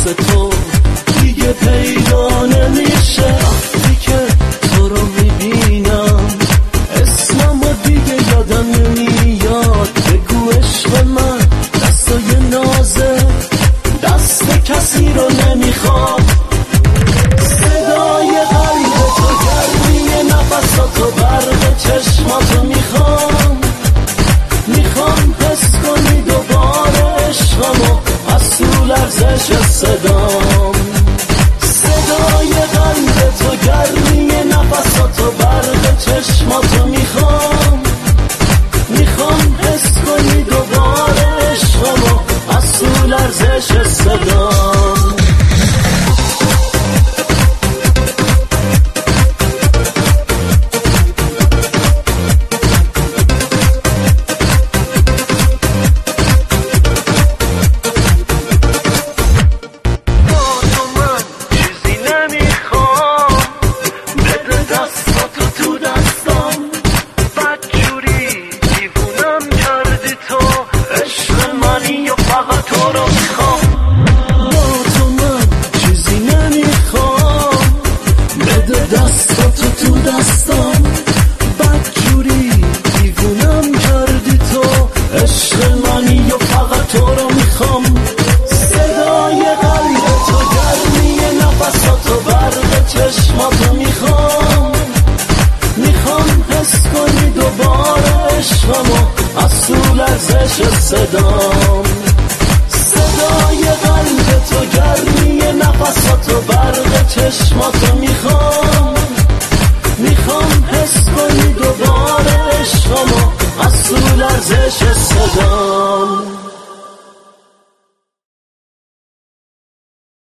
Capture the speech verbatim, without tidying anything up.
واسه تو دیگه پیدا نمیشه. وقتی که تو رو میبینم اسممو دیگه یادم نمیاد. بگو عشق من دستای نازه دست کسی رو نمیخواد. صدای قلب تو گرمی نفساتو برق چشماتو میخوام. میخوام حس کنی دوباره عشقمو از تو لرزش صدام. صدای قلب تو گرمی نفساتو برق چشماتو میخوام. میخوام حس کنی دوباره عشقمو از تو لرزش صدام. دستاتو تو دستام بدجوری دیوونم کردی تو. عشق منی و فقط تو رو میخوام. صدای قلب تو گرمی نفساتو برق چشماتو میخوام. میخوام حس کنی دوباره عشقمو از تو لرزش صدام. صدای قلب تو گرمی نفساتو برق چشماتو میخوام.